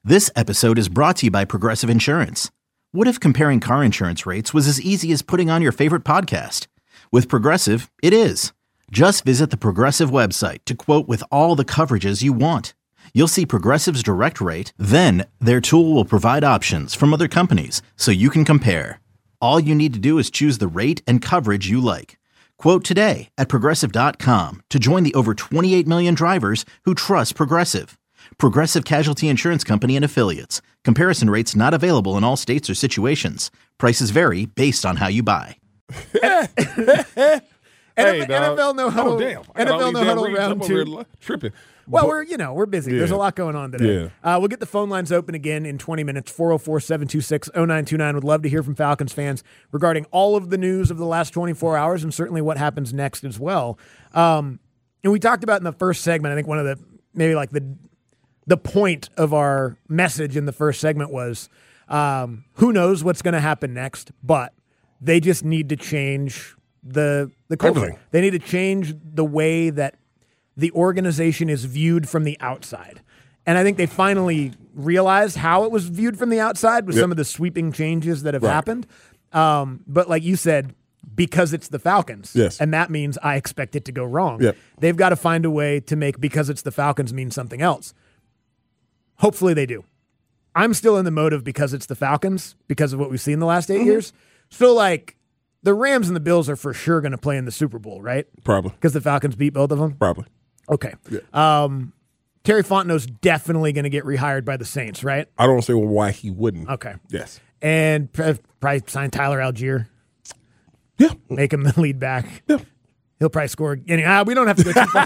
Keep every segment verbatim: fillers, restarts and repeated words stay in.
This episode is brought to you by Progressive Insurance. What if comparing car insurance rates was as easy as putting on your favorite podcast? With Progressive, it is. Just visit the Progressive website to quote with all the coverages you want. You'll see Progressive's direct rate, then their tool will provide options from other companies so you can compare. All you need to do is choose the rate and coverage you like. Quote today at progressive dot com to join the over twenty-eight million drivers who trust Progressive. Progressive Casualty Insurance Company and Affiliates. Comparison rates not available in all states or situations. Prices vary based on how you buy. Hey, N F L no huddle. Oh, damn. N F L no huddle round two. Here tripping. Well, But- we're you know we're busy. Yeah. There's a lot going on today. Yeah. Uh, we'll get the phone lines open again in twenty minutes. four oh four, seven two six, oh nine two nine. Would love to hear from Falcons fans regarding all of the news of the last twenty-four hours and certainly what happens next as well. Um, and we talked about in the first segment. I think one of the maybe like the the point of our message in the first segment was um, who knows what's going to happen next, but they just need to change the the culture. Everything. They need to change the way that the organization is viewed from the outside. And I think they finally realized how it was viewed from the outside with Yep. some of the sweeping changes that have Right. happened. Um, but like you said, because it's the Falcons, Yes. and that means I expect it to go wrong. Yep. They've got to find a way to make because it's the Falcons mean something else. Hopefully they do. I'm still in the mode of because it's the Falcons, because of what we've seen the last eight Mm-hmm. years. So, like, the Rams and the Bills are for sure going to play in the Super Bowl, right? Probably. Because the Falcons beat both of them? Probably. Okay. Yeah. Um, Terry Fontenot's definitely going to get rehired by the Saints, right? I don't see why he wouldn't. Okay. Yes. And pr- probably sign Tyler Algier, Yeah. make him the lead back. Yeah. He'll probably score. Any, ah, we don't have to go too far.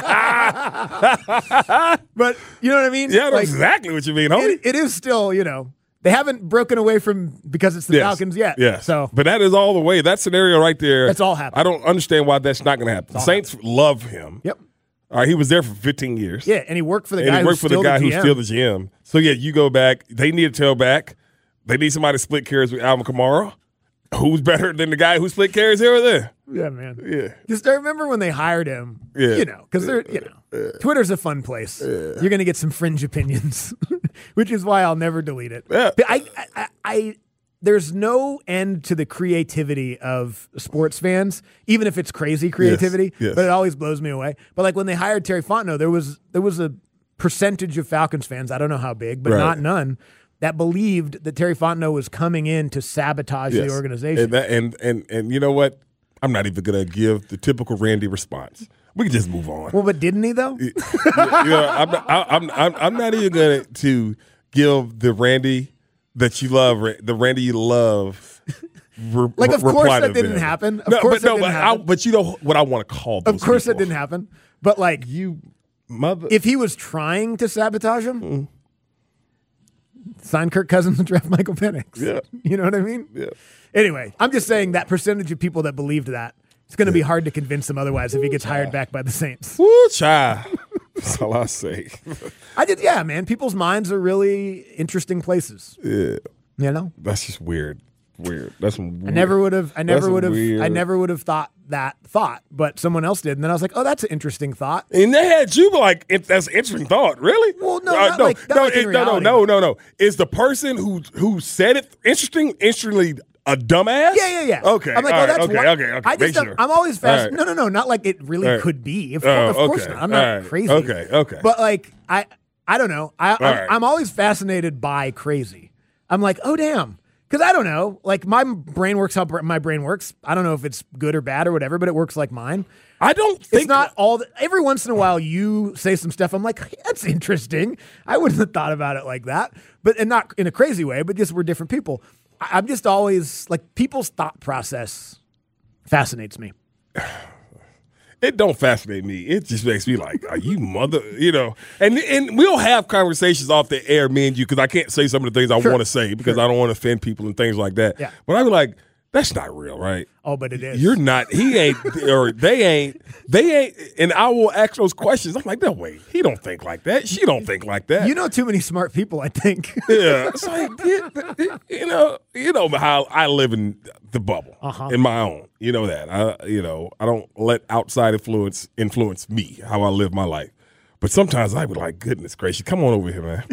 But you know what I mean? Yeah, that's Like, exactly what you mean, homie. it, it is still, you know, they haven't broken away from because it's the Yes. Falcons yet. Yes. So but that is all the way. That scenario right there. That's all happening. I don't understand why that's not going to happen. The all Saints love him. Yep. All right, he was there for fifteen years. Yeah, and he worked for the and guy he worked who's for the still guy the who's G M. still the G M. So yeah, you go back. They need a tailback. They need somebody to split carries with Alvin Kamara. Who's better than the guy who split carries here or there? Yeah, man. Yeah. Just I remember when they hired him. Yeah. You know, because they're you know, Twitter's a fun place. You're gonna get some fringe opinions, which is why I'll never delete it. Yeah. But I, I, I, I, there's no end to the creativity of sports fans, even if it's crazy creativity. yes. But it always blows me away. But like when they hired Terry Fontenot, there was there was a percentage of Falcons fans. I don't know how big, but Right. not none. That believed that Terry Fontenot was coming in to sabotage Yes. the organization. And, that, and and and you know what? I'm not even going to give the typical Randy response. We can just move on. well, but didn't he though? you know, I'm, not, I- I'm, I'm, I'm not even going to give the Randy that you love, the Randy you love. Re, Like, of re- course reply that to didn't them. happen. Of no, course but that no, didn't but, I, happen. but you know what I want to call those Of course that people. didn't happen. But like, You mother. if he was trying to sabotage him, Mm. sign Kirk Cousins and draft Michael Penix. Yeah. You know what I mean? Yeah. Anyway, I'm just saying that percentage of people that believed that, it's going to be hard to convince them otherwise if he gets hired back by the Saints. Woo, child. That's all I say. I did, yeah, man. People's minds are really interesting places. Yeah. You know? That's just weird. Weird. That's weird. I never would have. I never That's would have. I weird. never would have thought that thought, but someone else did, and then I was like, "Oh, that's an interesting thought." And they had you like, it, that's an interesting thought. Really? Well, no, Uh, not no, like- not no, like in it- no, no, reality, no, but- no, no. Is the person who who said it interesting, interestingly a dumbass? Yeah, yeah, yeah. Okay. I'm like, all oh, right, that's okay, why. okay, okay. I just, Make don't- sure. I'm always All fast. right. No, no, no, not like it really All right. could be. Of, Oh, of course okay. not. I'm not All right. crazy. Okay, okay. But like, I, I don't know. I, I'm, right. I'm always fascinated by crazy. I'm like, oh damn, because I don't know. Like my brain works how my brain works. I don't know if it's good or bad or whatever, but it works like mine. I don't think It's not all. The, every once in a while, you say some stuff. I'm like, hey, that's interesting. I wouldn't have thought about it like that, but and not in a crazy way. But just we're different people. I, I'm just always like people's thought process fascinates me. It don't fascinate me. It just makes me like, are you mother? You know, and and we'll have conversations off the air, me and you, because I can't say some of the things I Sure. want to say because I don't want to offend people and things like that. Yeah. But I be like, that's not real, right? Oh, but it is. You're not. He ain't, or they ain't. They ain't. And I will ask those questions. I'm like, no way. He don't think like that. She don't think like that. You know too many smart people, I think. Yeah, it's like yeah, you know, you know how I live in the bubble, Uh-huh. in my own. You know that. I, you know, I don't let outside influence influence me how I live my life. But sometimes I be like, goodness gracious, come on over here, man.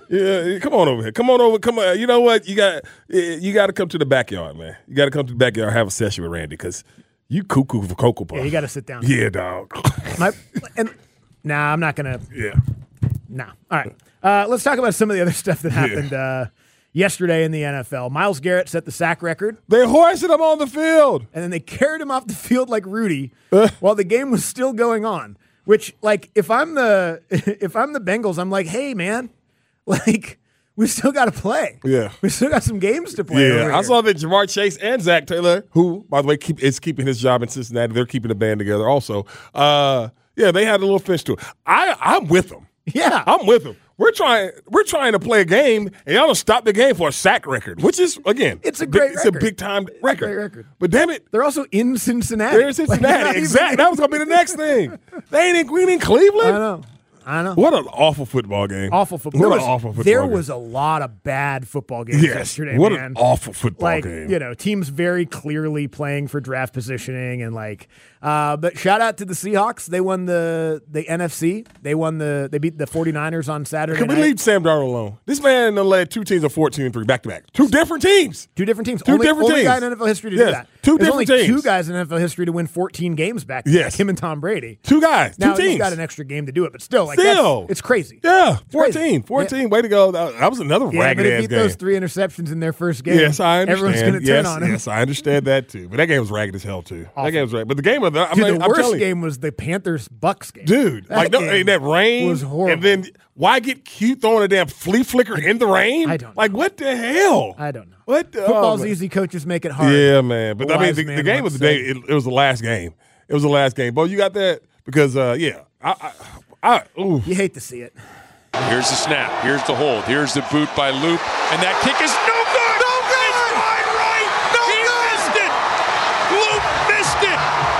Yeah, come on over here. Come on over. Come on. You know what? You got you got to come to the backyard, man. You got to come to the backyard and have a session with Randy because you cuckoo for Cocoa Puff. Yeah, you got to sit down. Yeah, dog. My, and, nah, I'm not going to. Yeah. Nah. All right. Uh, let's talk about some of the other stuff that happened yeah. uh, yesterday in the N F L. Myles Garrett set the sack record. They hoisted him on the field. And then they carried him off the field like Rudy while the game was still going on. Which, like, if I'm the if I'm the Bengals, I'm like, hey, man, like, we still got to play. Yeah. We still got some games to play. Yeah, I saw that Jamar Chase and Zach Taylor, who, by the way, keep is keeping his job in Cincinnati. They're keeping the band together also. Uh, yeah, they had a little finish to it. I, I'm with them. Yeah. I'm with them. We're trying We're trying to play a game, and y'all don't stop the game for a sack record, which is, again, it's a great big, it's record. a big-time record. It's a great record. But damn it. They're also in Cincinnati. They're in Cincinnati. Like, exactly. That was going to be the next thing. They ain't in, we ain't in Cleveland. I know. I know. What an awful football game. Awful football. What there an was, awful football There game. was a lot of bad football games yes. yesterday, What man. an awful football like, game. You know, teams very clearly playing for draft positioning and like uh, but shout out to the Seahawks. They won the the N F C. They won the they beat the 49ers on Saturday Can we night. leave Sam Darnold alone? This man led two teams of fourteen and three back to back. Two different teams. Two different teams. Two only, different only teams. guy in N F L history to yes. do that. Two There's different only teams. two guys in N F L history to win fourteen games back to yes. back. Him and Tom Brady. Two guys. Two now, teams. he's got an extra game to do it, but still, like Still. that's, it's crazy. Yeah, It's crazy. fourteen. fourteen. Yeah. Way to go. That, that was another Yeah, ragged but if ass he game. those three interceptions in their first game, Yes, I understand. everyone's going to turn yes, on him. Yes, I understand that too. But that game was ragged as hell too. Awful. That game was ragged. But the game of the, I Dude, mean, the I'm worst telling you, game was the Panthers-Bucks game. dude. That like no, game hey, that rain was horrible. And then why get cute throwing a damn flea flicker in the rain? I don't know. Like what the hell? I don't know. What the, Football's oh, easy. Coaches make it hard. Yeah, man. But A I mean, wise the, man the game once of the day, said. it, it was the last game. It was the last game. Bo, you got that? Because uh, yeah, I, I, I ooh. You hate to see it. Here's the snap. Here's the hold. Here's the boot by Loop. And that kick is no good. No good. It's wide right. No he good. missed it. Loop missed it.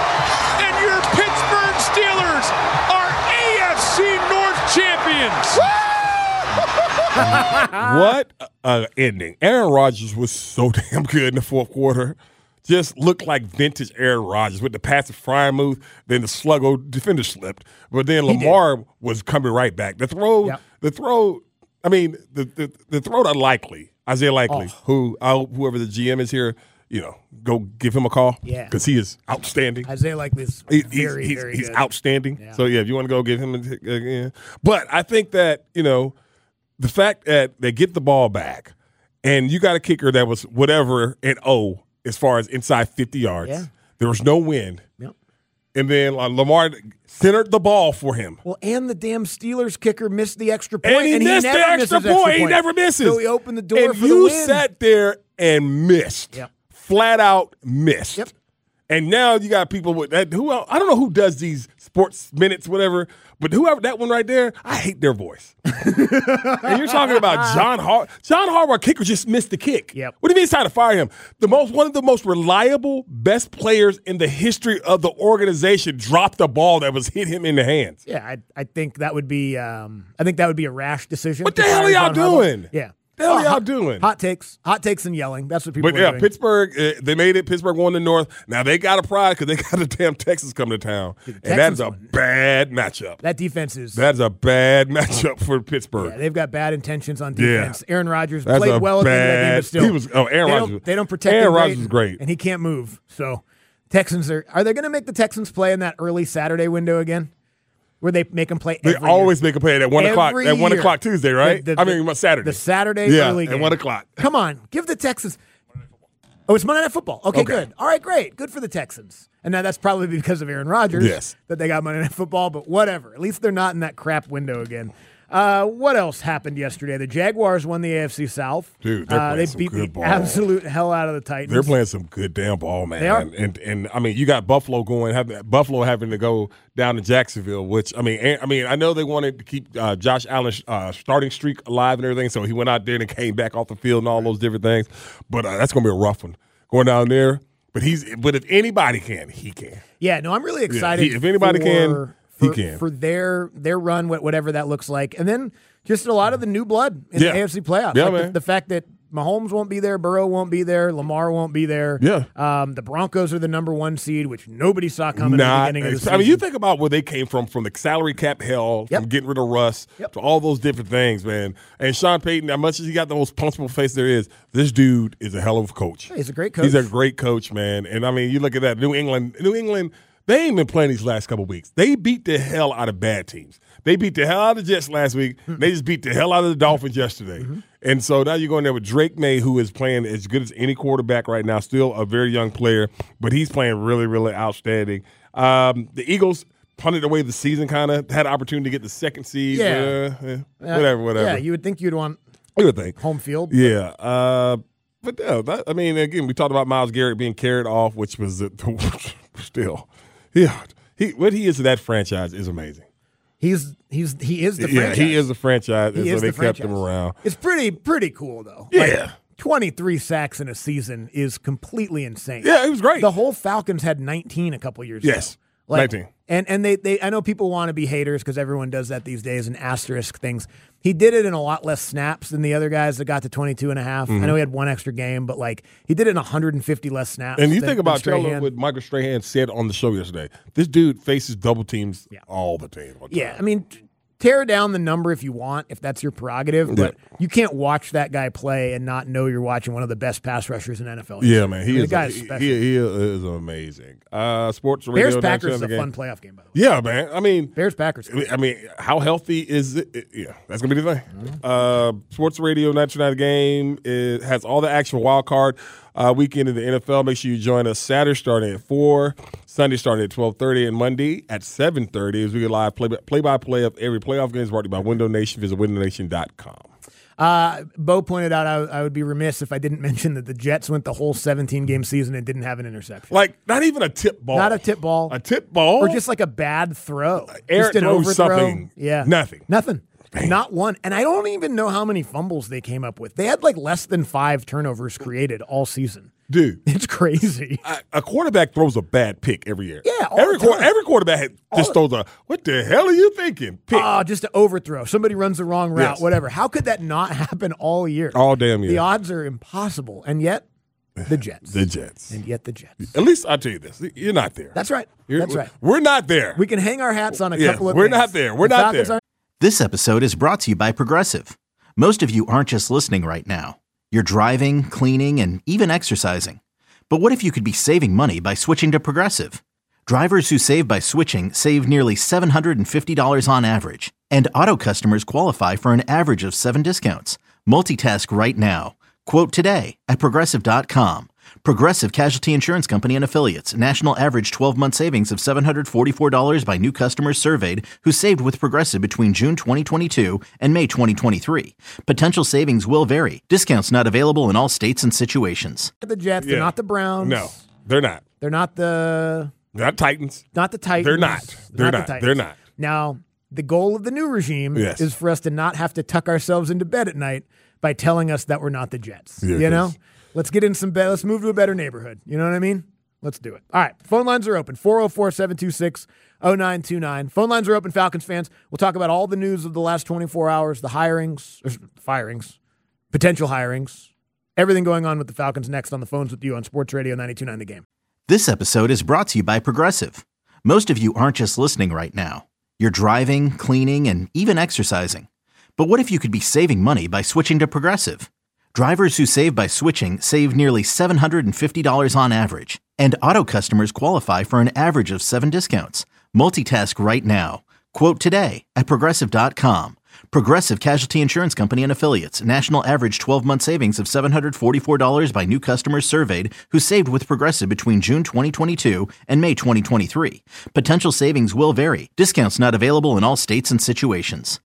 And your Pittsburgh Steelers are A F C North champions. What uh, ending. Aaron Rodgers was so damn good in the fourth quarter. Just looked like vintage Aaron Rodgers with the passive frying move. Then the sluggo defender slipped. But then Lamar was coming right back. The throw, Yep. the throw, I mean, the the, the throw to Likely, Isaiah Likely, Oh. who, I'll, whoever the G M is here, you know, go give him a call. Yeah. Because he is outstanding. Isaiah like this He- very, he's, he's, very he's good. outstanding. Yeah. So yeah, if you want to go give him a again, but I think that you know the fact that they get the ball back, and you got a kicker that was whatever and oh as far as inside fifty yards. Yeah. There was no wind, Yep. and then uh, Lamar centered the ball for him. Well, and the damn Steelers kicker missed the extra point, And he missed never the extra misses point. He never misses. So he opened the door and for you the win. sat there and missed. Yep. Flat out missed. Yep. And now you got people with that who I don't know who does these sports minutes, whatever, but whoever that one right there, I hate their voice. And you're talking about John Har John Harbaugh, kicker, just missed the kick. Yep. What do you mean it's time to fire him? The most one of the most reliable, best players in the history of the organization dropped a ball that was hit him in the hands. Yeah, I, I think that would be um, I think that would be a rash decision. What to the hell fire are y'all John Harbaugh. doing? Yeah. The hell Oh, y'all hot, doing? Hot takes, hot takes, and yelling. That's what people. But are yeah, doing. Pittsburgh, uh, they made it. Pittsburgh won the North. Now they got a pride because they got a damn Texas coming to town, Dude, and that is a Texans won. bad matchup. That defense is. That is a bad matchup for Pittsburgh. Yeah, they've got bad intentions on Yeah. defense. Aaron Rodgers That's played a well at the end of that game, bad- but still, he was- oh, Aaron they Rodgers- Don't, they don't protect Aaron him Rodgers was great. and he can't move. So Texans are. Are they going to make the Texans play in that early Saturday window again, where they make them play? They every always year? make a play at one o'clock. Every At one year. o'clock Tuesday, right? The- the- I mean, Saturday. The Saturday yeah, early at game. one o'clock. Come on, give the Texans. Oh, it's Monday Night Football. Okay, Okay. good. All right, great. Good for the Texans. And now that's probably because of Aaron Rodgers Yes. that they got Monday Night Football, but whatever. At least they're not in that crap window again. Uh, what else happened yesterday? The Jaguars won the A F C South. Dude, they're uh, playing they some beat good the ball. absolute hell out of the Titans. They're playing some good damn ball, man. They are. And and I mean, you got Buffalo going, have Buffalo having to go down to Jacksonville, which I mean, and- I mean, I know they wanted to keep uh, Josh Allen's uh, starting streak alive and everything, so he went out there and came back off the field and all those different things. But uh, that's going to be a rough one going down there. But he's but if anybody can, he can. Yeah, no, I'm really excited. he- if anybody for, can, he for, can. for their their run, wh- whatever that looks like, and then just a lot of the new blood in Yeah. the A F C playoffs. Yeah, like the, man. the fact that Mahomes won't be there, Burrow won't be there, Lamar won't be there. Yeah. Um, the Broncos are the number one seed, which nobody saw coming Not, at the beginning of the season. I mean, you think about where they came from, from the salary cap hell, Yep. from getting rid of Russ, Yep. to all those different things, man. And Sean Payton, as much as he got the most punchable face there is, this dude is a hell of a coach. He's a great coach. He's a great coach, man. And I mean, you look at that, New England, New England, they ain't been playing these last couple weeks. They beat the hell out of bad teams. They beat the hell out of the Jets last week. They just beat the hell out of the Dolphins yesterday. Mm-hmm. And so now you're going there with Drake May, who is playing as good as any quarterback right now, still a very young player, but he's playing really, really outstanding. Um, the Eagles punted away the season, kind of had an opportunity to get the second seed. Yeah. Uh, eh, whatever, whatever. Yeah, you would think you'd want you would think. home field. Yeah. Uh, but yeah, that, I mean, again, we talked about Myles Garrett being carried off, which was uh, still, yeah, he what he is to that franchise is amazing. He's he's he is the Yeah, franchise. he is a franchise, and He so is they the kept franchise. him around. It's pretty pretty cool though. Yeah. Like, twenty-three sacks in a season is completely insane. Yeah, it was great. The whole Falcons had nineteen a couple years Yes, ago. Like, nineteen. And and they, they I know people want to be haters because everyone does that these days and asterisk things. He did it in a lot less snaps than the other guys that got to twenty-two and a half. Mm-hmm. I know he had one extra game, but like he did it in one hundred fifty less snaps. And you than- think about than Taylor, Strahan. what Michael Strahan said on the show yesterday. This dude faces double teams Yeah. all the time. all the Yeah, time. I mean, t- tear down the number if you want, if that's your prerogative, but you can't watch that guy play and not know you're watching one of the best pass rushers in N F L history. Yeah, man, I he mean, is. the A, guy's he, special. he, he is amazing. Uh, sports radio. Bears Packers is a game. fun playoff game, by the way. Yeah, man. I mean, Bears Packers. I mean, how healthy is it? It- Yeah, that's gonna be the thing. Mm-hmm. Uh, Sports Radio ninety nine game it has all the action for wild card uh, weekend in the N F L. Make sure you join us Saturday starting at four, Sunday starting at twelve thirty, and Monday at seven thirty as we get live play play by play of every playoff game. Is brought to you by Window Nation. Visit window nation dot com. Uh, Bo pointed out I, I would be remiss if I didn't mention that the Jets went the whole seventeen game season and didn't have an interception. Like not even a tip ball. Not a tip ball. A tip ball. Or just like a bad throw. Eric just an throws overthrow. something. Yeah. Nothing. Nothing. Not one. And I don't even know how many fumbles they came up with. They had like less than five turnovers created all season. Dude. It's crazy. A, a quarterback throws a bad pick every year. Yeah, all every the time. quar- every quarterback had- just All throws a. What the hell are you thinking? Pick Oh, just to overthrow. Somebody runs the wrong route, Yes. whatever. How could that not happen all year? all damn year. The odds are impossible. And yet, the Jets. The Jets. and yet the Jets. At least I'll tell you this: you're not there. That's right. You're- That's right. We're not there. We can hang our hats on a Yeah, couple of we're things. not there. We're The not Falcons there. aren't- This episode is brought to you by Progressive. Most of you aren't just listening right now. You're driving, cleaning, and even exercising. But what if you could be saving money by switching to Progressive? Drivers who save by switching save nearly seven hundred fifty dollars on average. And auto customers qualify for an average of seven discounts. Multitask right now. Quote today at Progressive dot com. Progressive Casualty Insurance Company and Affiliates. National average twelve-month savings of seven hundred forty-four dollars by new customers surveyed who saved with Progressive between June twenty twenty-two and May twenty twenty-three. Potential savings will vary. Discounts not available in all states and situations. the Jets. They're Yeah. not the Browns. No, they're not. They're not the They're not Titans. not the Titans. They're not. They're the not. Titans. They're not. Now, the goal of the new regime Yes. is for us to not have to tuck ourselves into bed at night by telling us that we're not the Jets. Yeah, you know? 'cause- Let's get in some bed. Let's move to a better neighborhood. You know what I mean? Let's do it. All right. Phone lines are open. four oh four, seven two six, oh nine two nine. Phone lines are open, Falcons fans. We'll talk about all the news of the last twenty-four hours, the hirings, or firings, potential hirings, everything going on with the Falcons next on the phones with you on Sports Radio ninety-two point nine The Game. This episode is brought to you by Progressive. Most of you aren't just listening right now. You're driving, cleaning, and even exercising. But what if you could be saving money by switching to Progressive? Drivers who save by switching save nearly seven hundred fifty dollars on average. And auto customers qualify for an average of seven discounts. Multitask right now. Quote today at Progressive dot com. Progressive Casualty Insurance Company and Affiliates. National average twelve-month savings of seven hundred forty-four dollars by new customers surveyed who saved with Progressive between June twenty twenty-two and May twenty twenty-three. Potential savings will vary. Discounts not available in all states and situations.